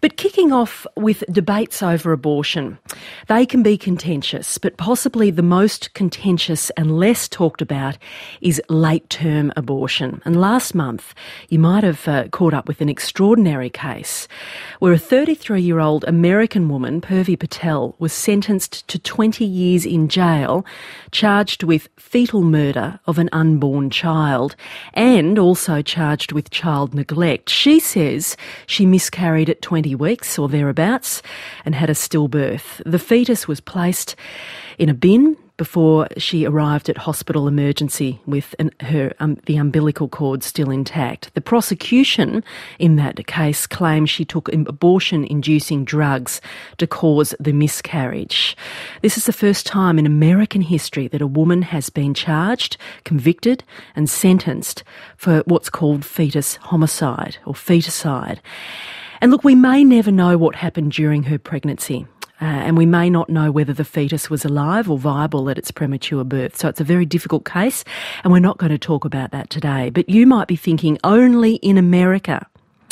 But kicking off with debates over abortion, they can be contentious, but possibly the most contentious and less talked about is late-term abortion. And last month, you might have caught up with an extraordinary case where a 33-year-old American woman, Purvi Patel, was sentenced to 20 years in jail, charged with fetal murder of an unborn child and also charged with child neglect. She says she miscarried at 20 weeks or thereabouts and had a stillbirth. The fetus was placed in a bin before she arrived at hospital emergency with the umbilical cord still intact. The prosecution in that case claims she took abortion-inducing drugs to cause the miscarriage. This is the first time in American history that a woman has been charged, convicted and sentenced for what's called fetus homicide or feticide. And look, we may never know what happened during her pregnancy. And we may not know whether the fetus was alive or viable at its premature birth. So it's a very difficult case, and we're not going to talk about that today. But you might be thinking, only in America.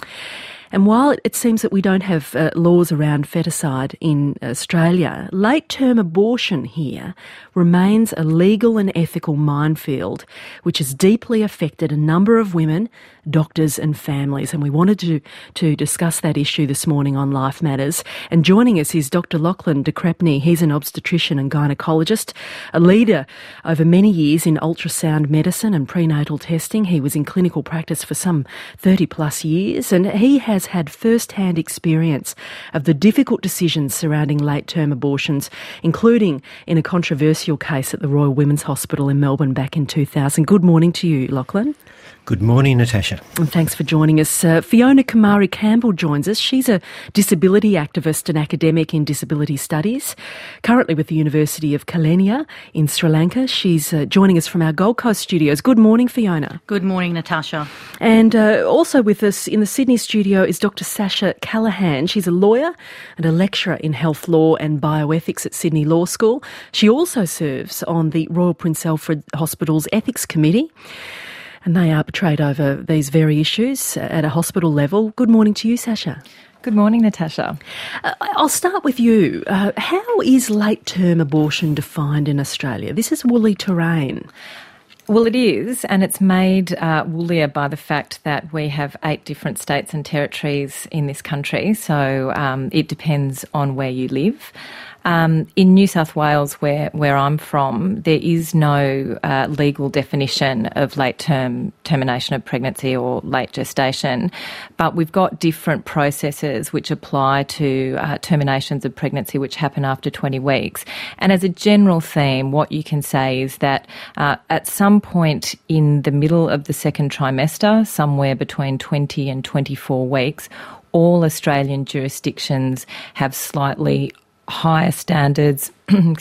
And while it seems that we don't have laws around feticide in Australia, late-term abortion here remains a legal and ethical minefield which has deeply affected a number of women, doctors and families. And we wanted to discuss that issue this morning on Life Matters. And joining us is Dr. Lachlan de Crespigny. He's an obstetrician and gynaecologist, a leader over many years in ultrasound medicine and prenatal testing. He was in clinical practice for some 30 plus years, and he has had first-hand experience of the difficult decisions surrounding late-term abortions, including in a controversial case at the Royal Women's Hospital in Melbourne back in 2000. Good morning to you, Lachlan. Good morning, Natasha. And thanks for joining us. Fiona Kumari Campbell joins us. She's a disability activist and academic in disability studies, currently with the University of Kelaniya in Sri Lanka. She's joining us from our Gold Coast studios. Good morning, Fiona. Good morning, Natasha. And also with us in the Sydney studio is Dr. Sasha Callaghan. She's a lawyer and a lecturer in health law and bioethics at Sydney Law School. She also serves on the Royal Prince Alfred Hospital's Ethics Committee, and they arbitrate over these very issues at a hospital level. Good morning to you, Sasha. Good morning, Natasha. I'll start with you. How is late-term abortion defined in Australia? This is woolly terrain. Well, it is, and it's made woollier by the fact that we have 8 different states and territories in this country, so it depends on where you live. In New South Wales, where I'm from, there is no legal definition of late-term termination of pregnancy or late gestation, but we've got different processes which apply to terminations of pregnancy which happen after 20 weeks. And as a general theme, what you can say is that at some point in the middle of the second trimester, somewhere between 20 and 24 weeks, all Australian jurisdictions have slightly higher standards,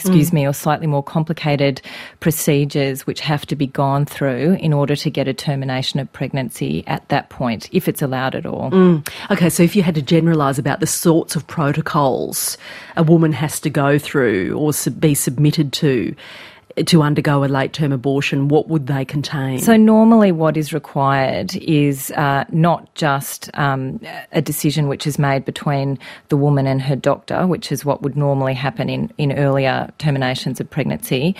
or slightly more complicated procedures which have to be gone through in order to get a termination of pregnancy at that point, if it's allowed at all. Okay, so if you had to generalise about the sorts of protocols a woman has to go through or be submitted to undergo a late-term abortion, what would they contain? So normally what is required is not just a decision which is made between the woman and her doctor, which is what would normally happen in earlier terminations of pregnancy.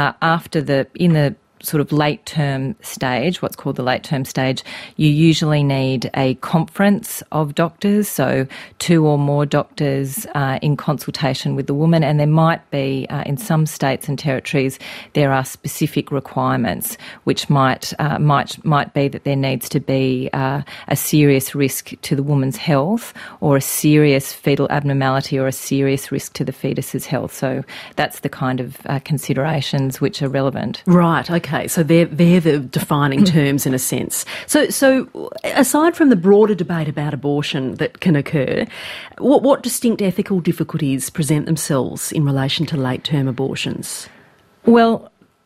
In the sort of late-term stage, what's called the late-term stage, you usually need a conference of doctors, so 2 or more doctors in consultation with the woman, and there might be, in some states and territories, there are specific requirements which might be that there needs to be a serious risk to the woman's health or a serious fetal abnormality or a serious risk to the fetus's health. So that's the kind of considerations which are relevant. Right, okay. So they're the defining terms in a sense. So aside from the broader debate about abortion that can occur, what distinct ethical difficulties present themselves in relation to late-term abortions? Well,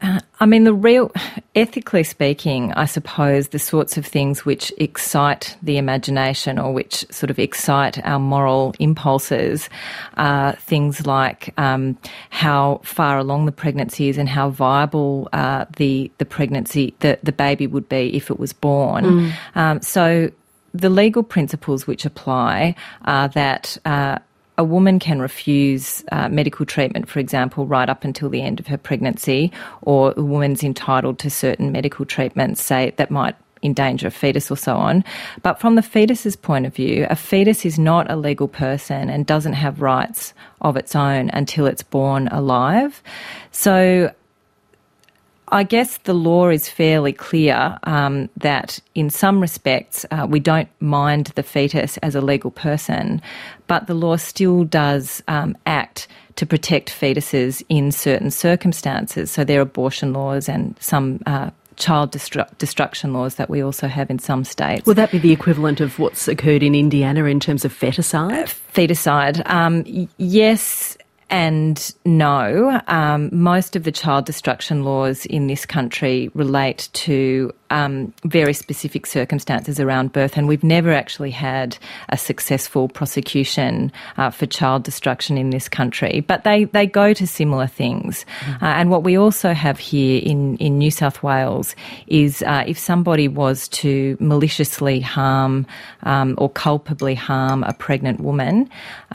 ethically speaking, I suppose the sorts of things which excite the imagination or which sort of excite our moral impulses are things like how far along the pregnancy is and how viable the pregnancy, the baby would be if it was born. So the legal principles which apply are that a woman can refuse medical treatment, for example, right up until the end of her pregnancy, or a woman's entitled to certain medical treatments, say, that might endanger a fetus or so on. But from the fetus's point of view, a fetus is not a legal person and doesn't have rights of its own until it's born alive. So I guess the law is fairly clear that in some respects we don't mind the fetus as a legal person, but the law still does act to protect fetuses in certain circumstances. So there are abortion laws and some child destruction laws that we also have in some states. Would that be the equivalent of what's occurred in Indiana in terms of feticide? Feticide, yes and no. Most of the child destruction laws in this country relate to very specific circumstances around birth, and we've never actually had a successful prosecution for child destruction in this country. But they go to similar things. And what we also have here in New South Wales is if somebody was to maliciously harm or culpably harm a pregnant woman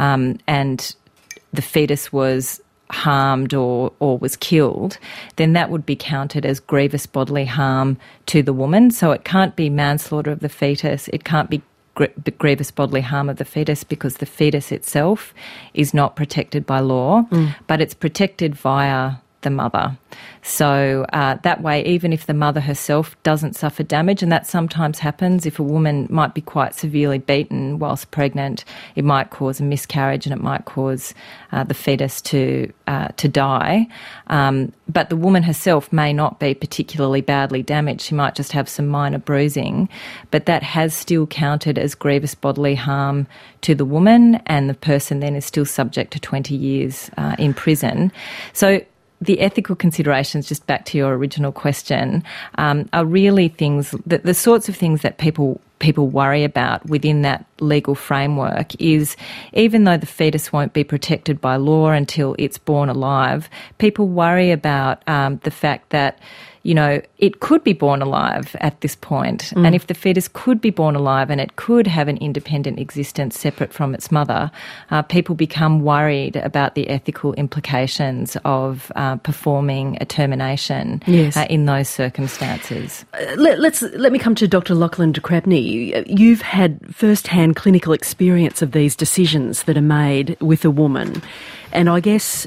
and the fetus was harmed or was killed, then that would be counted as grievous bodily harm to the woman. So it can't be manslaughter of the fetus, it can't be grievous bodily harm of the fetus because the fetus itself is not protected by law, but it's protected via the mother. So that way, even if the mother herself doesn't suffer damage, and that sometimes happens if a woman might be quite severely beaten whilst pregnant, it might cause a miscarriage and it might cause the fetus to die. But the woman herself may not be particularly badly damaged. She might just have some minor bruising, but that has still counted as grievous bodily harm to the woman, and the person then is still subject to 20 years in prison. So the ethical considerations, just back to your original question, are really things, the sorts of things that people worry about within that legal framework is, even though the fetus won't be protected by law until it's born alive, people worry about the fact that, you know, it could be born alive at this point. And if the fetus could be born alive and it could have an independent existence separate from its mother, people become worried about the ethical implications of performing a termination in those circumstances. Let me come to Dr. Lachlan de Crabney. You've had first-hand clinical experience of these decisions that are made with a woman. And I guess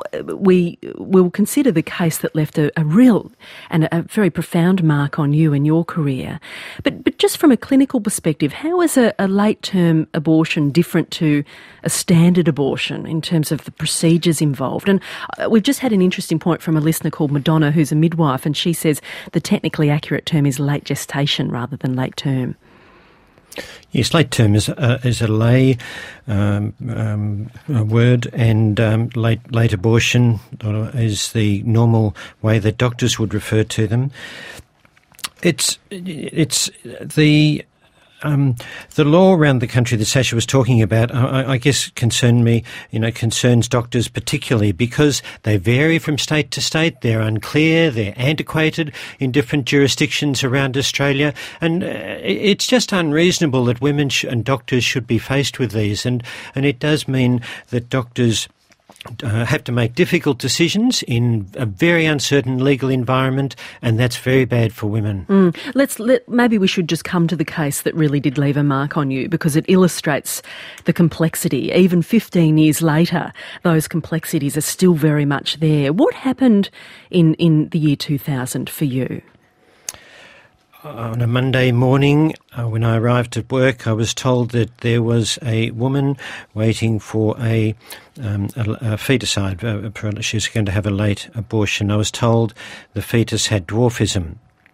we will consider the case that left a real and a very profound mark on you and your career. But just from a clinical perspective, how is a late-term abortion different to a standard abortion in terms of the procedures involved? And we've just had an interesting point from a listener called Madonna, who's a midwife, and she says the technically accurate term is late gestation rather than late term. Yes, late term is a lay word, and late abortion is the normal way that doctors would refer to them. It's the law around the country that Sasha was talking about, I guess, concerns doctors particularly because they vary from state to state. They're unclear, they're antiquated in different jurisdictions around Australia, and it's just unreasonable that women and doctors should be faced with these. And it does mean that doctors have to make difficult decisions in a very uncertain legal environment, and that's very bad for women. Maybe we should just come to the case that really did leave a mark on you, because it illustrates the complexity. Even 15 years later, those complexities are still very much there. What happened in the year 2000 for you? On a Monday morning, when I arrived at work, I was told that there was a woman waiting for a feticide. She was going to have a late abortion. I was told the fetus had dwarfism.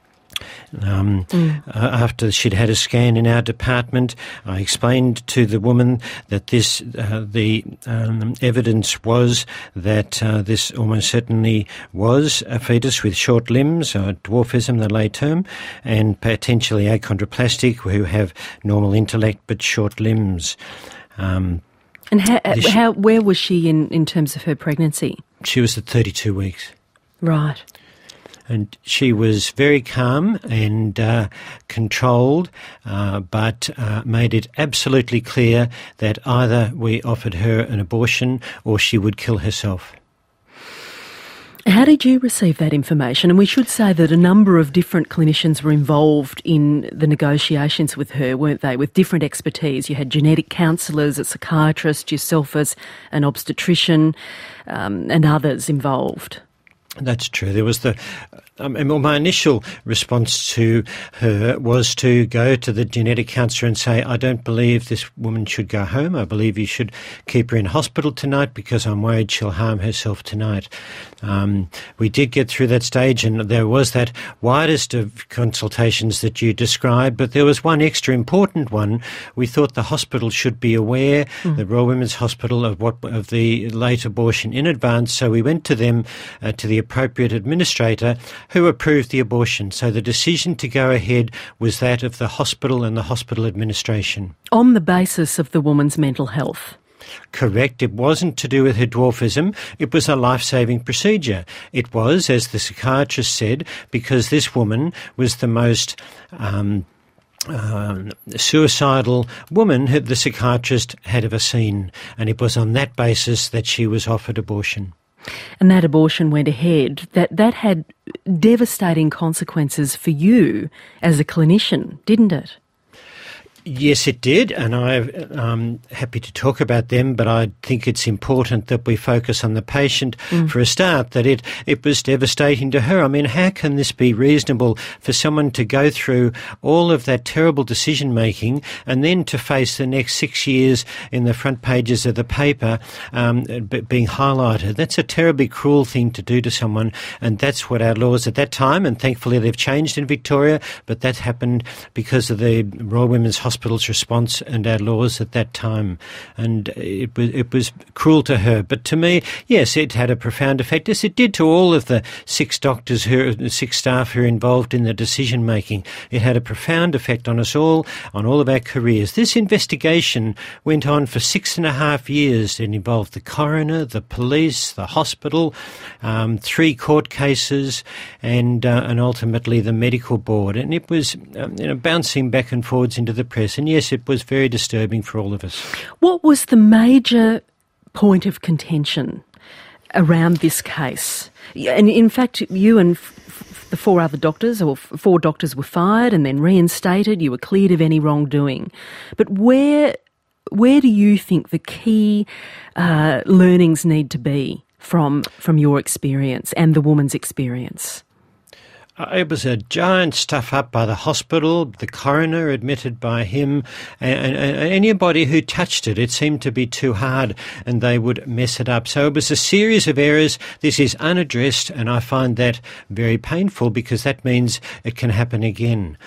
After she'd had a scan in our department, I explained to the woman that the evidence was that this almost certainly was a fetus with short limbs, dwarfism, the lay term, and potentially achondroplastic, who have normal intellect but short limbs. And where was she in terms of her pregnancy? She was at 32 weeks. Right. And she was very calm and controlled, but made it absolutely clear that either we offered her an abortion or she would kill herself. How did you receive that information? And we should say that a number of different clinicians were involved in the negotiations with her, weren't they, with different expertise. You had genetic counsellors, a psychiatrist, yourself as an obstetrician, and others involved. That's true. There was my initial response to her was to go to the genetic counsellor and say, I don't believe this woman should go home. I believe you should keep her in hospital tonight because I'm worried she'll harm herself tonight. We did get through that stage, and there was that widest of consultations that you described, but there was one extra important one. We thought the hospital should be aware, the Royal Women's Hospital, of the late abortion in advance, so we went to them, to the appropriate administrator, who approved the abortion. So the decision to go ahead was that of the hospital and the hospital administration. On the basis of the woman's mental health? Correct. It wasn't to do with her dwarfism. It was a life-saving procedure. It was, as the psychiatrist said, because this woman was the most suicidal woman the psychiatrist had ever seen. And it was on that basis that she was offered abortion. And that abortion went ahead. That had devastating consequences for you as a clinician, didn't it? Yes, it did, and I'm happy to talk about them, but I think it's important that we focus on the patient for a start, that it was devastating to her. I mean, how can this be reasonable for someone to go through all of that terrible decision-making and then to face the next 6 years in the front pages of the paper being highlighted? That's a terribly cruel thing to do to someone, and that's what our laws at that time, and thankfully they've changed in Victoria, but that happened because of the Royal Women's Hospital's response and our laws at that time, and it was cruel to her. But to me, yes, it had a profound effect, as it did to all of the 6 staff who are involved in the decision making. It had a profound effect on us all, on all of our careers. This investigation went on for 6.5 years. It involved the coroner, the police, the hospital, 3 court cases, and ultimately the medical board. And it was bouncing back and forwards into the press. And yes, it was very disturbing for all of us. What was the major point of contention around this case? And in fact, you and the 4 other doctors, or 4 doctors, were fired and then reinstated. You were cleared of any wrongdoing. But where do you think the key learnings need to be from your experience and the woman's experience? It was a giant stuff-up by the hospital, the coroner admitted by him, and anybody who touched it. It seemed to be too hard and they would mess it up. So it was a series of errors. This is unaddressed, and I find that very painful because that means it can happen again.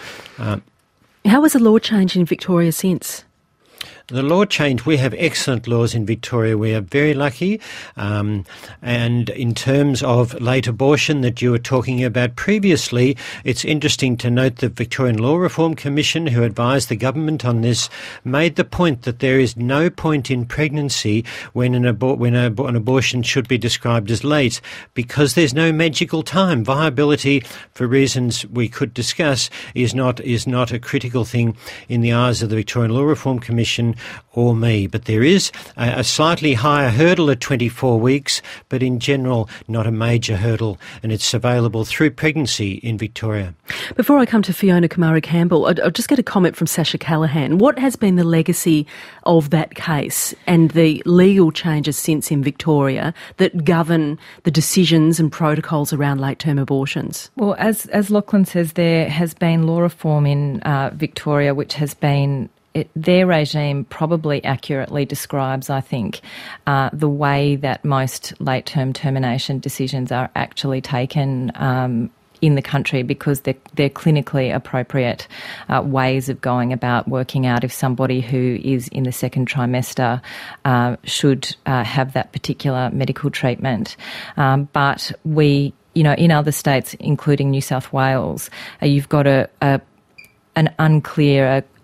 How has the law changed in Victoria since? The law changed. We have excellent laws in Victoria. We are very lucky. And in terms of late abortion that you were talking about previously, it's interesting to note the Victorian Law Reform Commission, who advised the government on this, made the point that there is no point in pregnancy when an abortion should be described as late, because there's no magical time. Viability, for reasons we could discuss, is not a critical thing in the eyes of the Victorian Law Reform Commission or me. But there is a slightly higher hurdle at 24 weeks, but in general not a major hurdle, and it's available through pregnancy in Victoria. Before I come to Fiona Kamara-Campbell, I'll just get a comment from Sasha Callaghan. What has been the legacy of that case and the legal changes since in Victoria that govern the decisions and protocols around late-term abortions? Well, as Lachlan says, there has been law reform in Victoria, which has been their regime probably accurately describes, I think, the way that most late-term termination decisions are actually taken in the country, because they're clinically appropriate ways of going about working out if somebody who is in the second trimester should have that particular medical treatment. But we, in other states, including New South Wales, you've got an unclear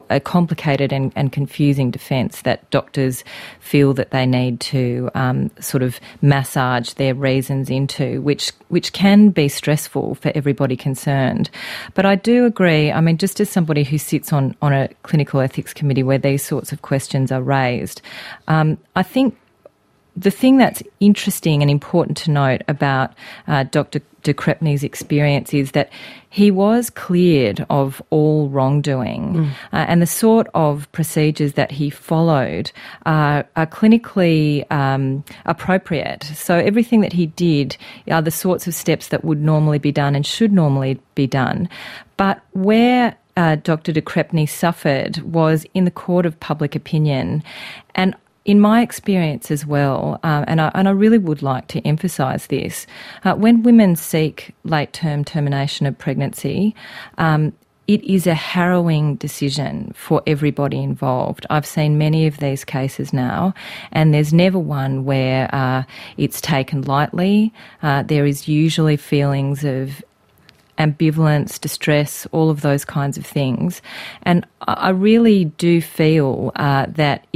a complicated and confusing defence that doctors feel that they need to sort of massage their reasons into, which can be stressful for everybody concerned. But I do agree, I mean, just as somebody who sits on a clinical ethics committee where these sorts of questions are raised, I think the thing that's interesting and important to note about Dr. de Crespigny's experience is that he was cleared of all wrongdoing, and the sort of procedures that he followed are clinically appropriate. So everything that he did are the sorts of steps that would normally be done and should normally be done. But where Dr. de Crespigny suffered was in the court of public opinion, and in my experience as well, and I really would like to emphasise this, when women seek late-term termination of pregnancy, it is a harrowing decision for everybody involved. I've seen many of these cases now, and there's never one where it's taken lightly. There is usually feelings of ambivalence, distress, all of those kinds of things. And I really do feel that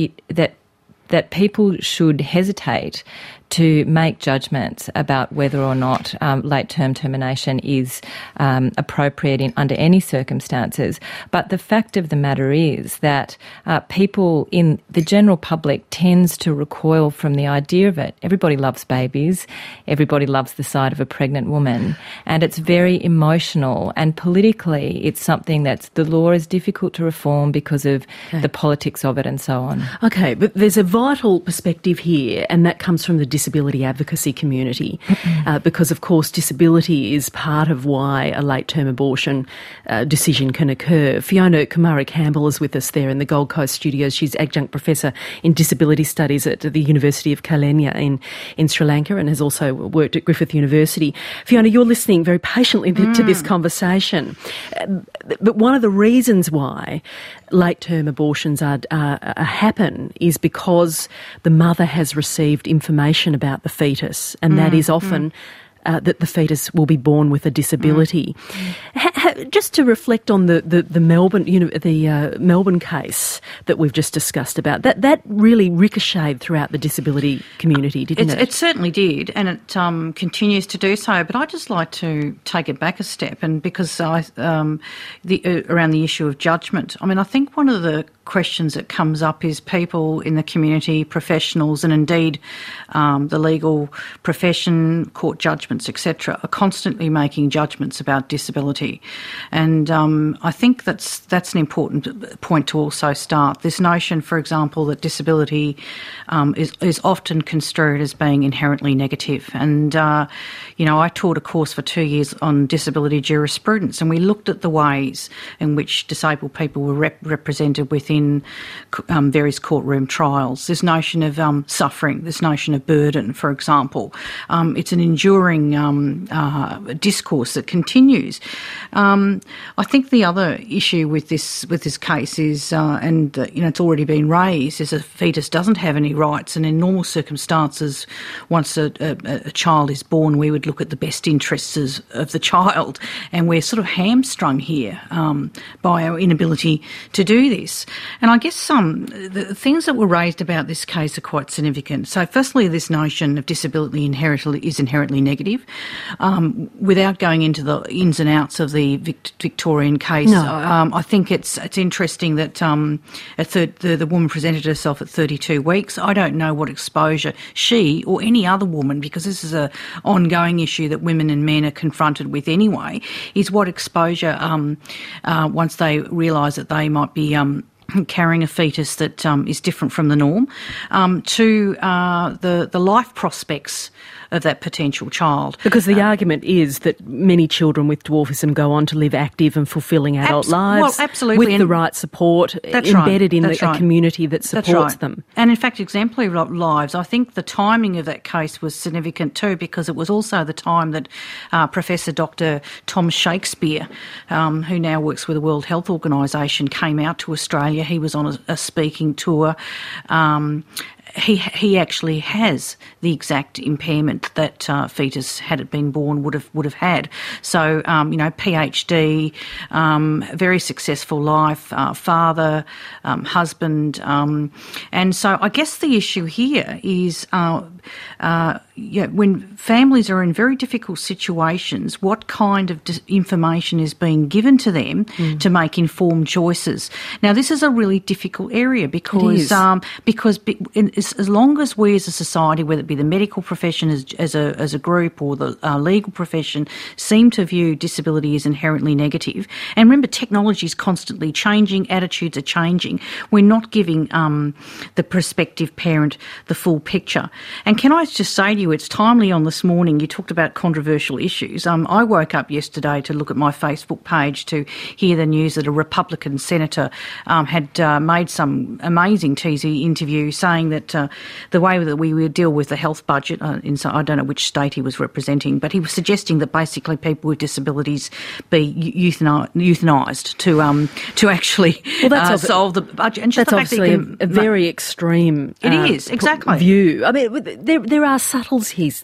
people should hesitate to make judgments about whether or not late-term termination is appropriate under any circumstances. But the fact of the matter is that people in the general public tends to recoil from the idea of it. Everybody loves babies. Everybody loves the sight of a pregnant woman. And it's very emotional. And politically, it's something that the law is difficult to reform because of the politics of it and so on. Okay, but there's a vital perspective here, and that comes from the disability advocacy community, because of course disability is part of why a late-term abortion decision can occur. Fiona Kumari-Campbell is with us there in the Gold Coast studios. She's adjunct professor in disability studies at the University of Kalyana in Sri Lanka and has also worked at Griffith University. Fiona, you're listening very patiently to this conversation. But one of the reasons why late-term abortions happen is because the mother has received information about the fetus, and that is often that the fetus will be born with a disability. Just to reflect on the Melbourne case that we've just discussed about, that really ricocheted throughout the disherity community, didn't it? It certainly did, and it continues to do so. But I'd just like to take it back a step, and because around the issue of judgment. I mean, I think one of the questions that comes up is people in the community, professionals, and indeed the legal profession, court judgments, etc., are constantly making judgments about disability. And I think that's an important point to also start. This notion, for example, that disability is often construed as being inherently negative. And, I taught a course for 2 years on disability jurisprudence, and we looked at the ways in which disabled people were represented within various courtroom trials. This notion of suffering, this notion of burden, for example. It's an enduring discourse that continues. I think the other issue with this case is, it's already been raised, is a fetus doesn't have any rights, and in normal circumstances, once a child is born, we would look at the best interests of the child, and we're sort of hamstrung here by our inability to do this. And I guess the things that were raised about this case are quite significant. So firstly, this notion of disability is inherently negative. Without going into the ins and outs of the Victorian case, I think it's interesting that the woman presented herself at 32 weeks. I don't know what exposure she or any other woman, because this is an ongoing issue that women and men are confronted with anyway, is what exposure once they realise that they might be carrying a fetus that is different from the norm, to the life prospects of that potential child. Because the argument is that many children with dwarfism go on to live active and fulfilling adult lives, absolutely, with the right support, embedded in a community that supports them. And in fact, exemplary lives. I think the timing of that case was significant too, because it was also the time that Professor Dr. Tom Shakespeare, who now works with the World Health Organisation, came out to Australia. He was on a speaking tour. he actually has the exact impairment that fetus, had it been born, would have had. So PhD, very successful life, father, husband, and so I guess the issue here is when families are in very difficult situations, what kind of information is being given to them to make informed choices? Now, this is a really difficult area because as long as we as a society, whether it be the medical profession as a group or the legal profession, seem to view disability as inherently negative, and remember, technology is constantly changing, attitudes are changing, we're not giving the prospective parent the full picture. And can I just say to you, it's timely on this morning, you talked about controversial issues. I woke up yesterday to look at my Facebook page to hear the news that a Republican senator had made some amazing teasy interview saying that the way that we would deal with the health budget, I don't know which state he was representing, but he was suggesting that basically people with disabilities be euthanised to actually solve the budget. And that's obviously a very extreme view. I mean, there are subtleties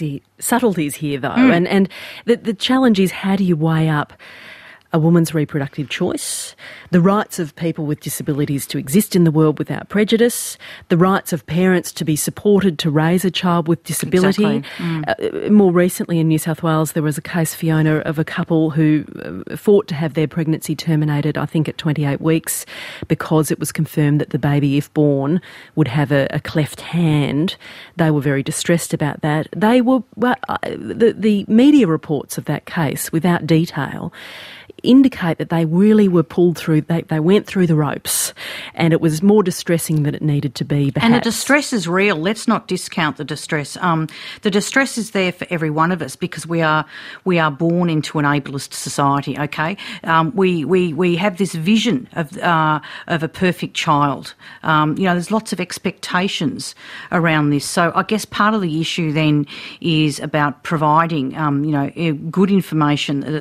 here, though, and the challenge is, how do you weigh up a woman's reproductive choice, the rights of people with disabilities to exist in the world without prejudice, the rights of parents to be supported to raise a child with disability. Exactly. More recently in New South Wales, there was a case, Fiona, of a couple who fought to have their pregnancy terminated, I think at 28 weeks, because it was confirmed that the baby, if born, would have a cleft hand. They were very distressed about that. They were the media reports of that case, without detail, indicate that they really were pulled through, they went through the ropes, and it was more distressing than it needed to be, perhaps. And the distress is real. Let's not discount the distress. The distress is there for every one of us because we are born into an ableist society, okay? We have this vision of a perfect child. There's lots of expectations around this. So I guess part of the issue then is about providing, good information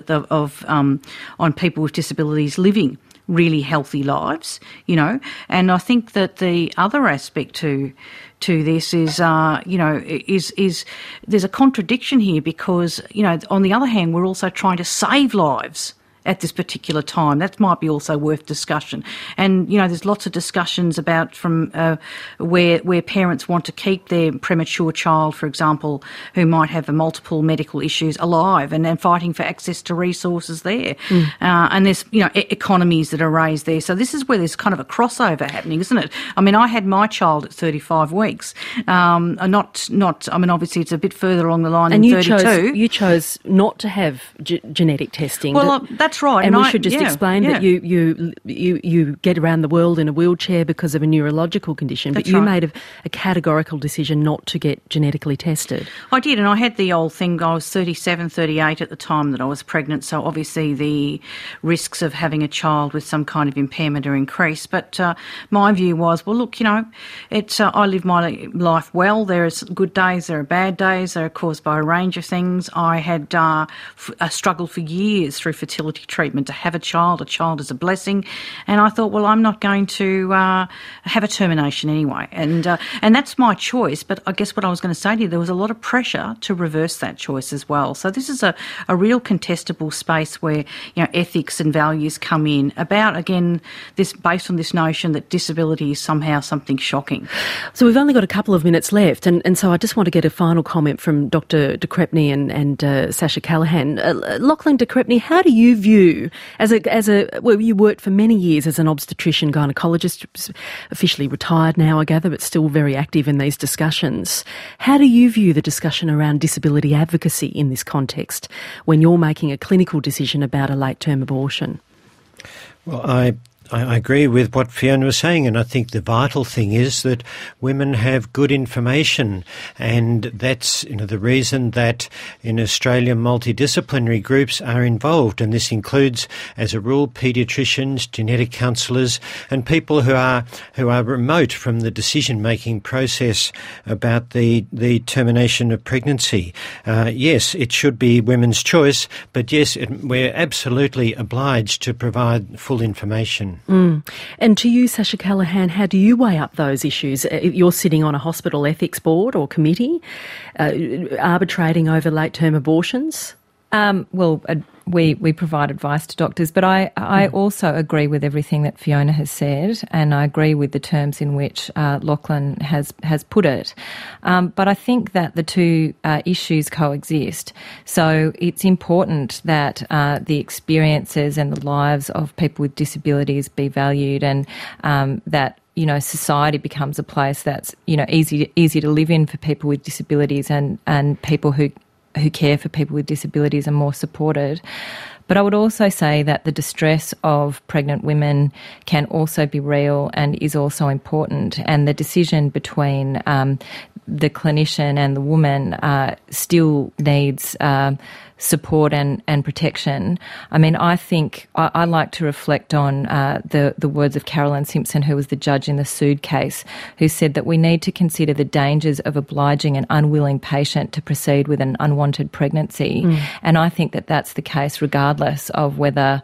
on people with disabilities living really healthy lives, and I think that the other aspect to this is, is there's a contradiction here because, on the other hand, we're also trying to save lives at this particular time. That might be also worth discussion. And, there's lots of discussions about from where parents want to keep their premature child, for example, who might have multiple medical issues, alive and fighting for access to resources there. And there's, economies that are raised there. So this is where there's kind of a crossover happening, isn't it? I mean, I had my child at 35 weeks. Obviously it's a bit further along the line than 32. You chose not to have genetic testing. Well, that's right. And we should just explain that you get around the world in a wheelchair because of a neurological condition, but you made a categorical decision not to get genetically tested. I did, and I had the old thing, I was 37, 38 at the time that I was pregnant, so obviously the risks of having a child with some kind of impairment are increased. But my view was, well, look, I live my life well. There are good days, there are bad days, they are caused by a range of things. I had struggled for years through fertility treatment to have a child. A child is a blessing. And I thought, well, I'm not going to have a termination anyway. And that's my choice. But I guess what I was going to say to you, there was a lot of pressure to reverse that choice as well. So this is a real contestable space where, ethics and values come in about, again, this based on this notion that disability is somehow something shocking. So we've only got a couple of minutes left. And so I just want to get a final comment from Dr. de Crespigny and Sasha Callaghan. Lachlan de Crespigny, how do you view, you worked for many years as an obstetrician gynaecologist, officially retired now, I gather, but still very active in these discussions. How do you view the discussion around disability advocacy in this context when you're making a clinical decision about a late-term abortion? Well, I agree with what Fiona was saying, and I think the vital thing is that women have good information, and that's the reason that in Australia multidisciplinary groups are involved, and this includes, as a rule, paediatricians, genetic counsellors, and people who are remote from the decision-making process about the termination of pregnancy. Yes, it should be women's choice, but yes, we're absolutely obliged to provide full information. abortion. And to you, Sasha Callaghan, how do you weigh up those issues? You're sitting on a hospital ethics board or committee arbitrating over late-term abortions? We provide advice to doctors, but I also agree with everything that Fiona has said, and I agree with the terms in which Lachlan has put it. But I think that the two issues coexist. So it's important that the experiences and the lives of people with disabilities be valued, and that society becomes a place that's easy to live in for people with disabilities, and people who care for people with disabilities are more supported. But I would also say that the distress of pregnant women can also be real and is also important, and the decision between the clinician and the woman still needs support and protection. I mean, I think I like to reflect on the words of Carolyn Simpson, who was the judge in the Sood case, who said that we need to consider the dangers of obliging an unwilling patient to proceed with an unwanted pregnancy. And I think that that's the case regardless of whether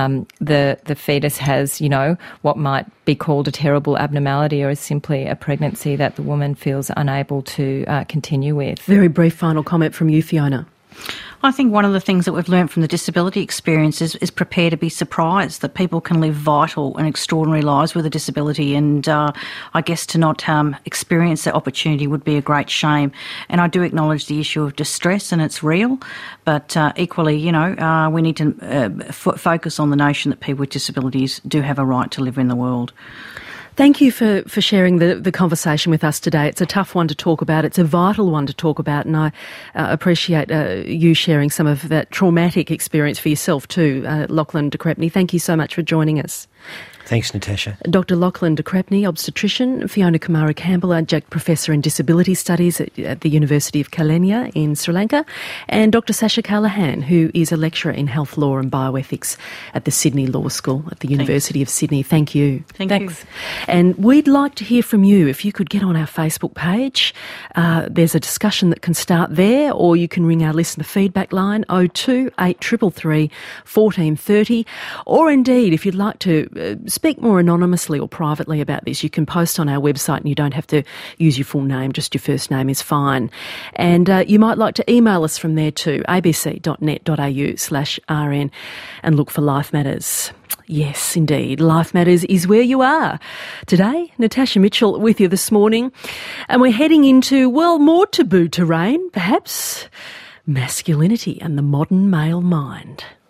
the fetus has, what might be called a terrible abnormality or is simply a pregnancy that the woman feels unable to continue with. Very brief final comment from you, Fiona. I think one of the things that we've learned from the disability experience is prepare to be surprised that people can live vital and extraordinary lives with a disability, and I guess to not experience that opportunity would be a great shame. And I do acknowledge the issue of distress, and it's real, but equally, we need to focus on the notion that people with disabilities do have a right to live in the world. Thank you for sharing the conversation with us today. It's a tough one to talk about. It's a vital one to talk about, and I appreciate you sharing some of that traumatic experience for yourself too, Lachlan de Crespigny. Thank you so much for joining us. Thanks, Natasha. Dr. Lachlan de Crespigny, obstetrician, Fiona Kumara-Campbell, adjunct professor in disability studies at the University of Kalyana in Sri Lanka, and Dr. Sasha Callaghan, who is a lecturer in health law and bioethics at the Sydney Law School at the University of Sydney. Thank you. Thanks. And we'd like to hear from you. If you could get on our Facebook page, there's a discussion that can start there, or you can ring our listener feedback line 02 8333 1430, or indeed, if you'd like to speak more anonymously or privately about this, you can post on our website and you don't have to use your full name, just your first name is fine. And you might like to email us from there too, abc.net.au/rn, and look for Life Matters. Yes, indeed, Life Matters is where you are. Today, Natasha Mitchell with you this morning, and we're heading into, more taboo terrain, perhaps, masculinity and the modern male mind.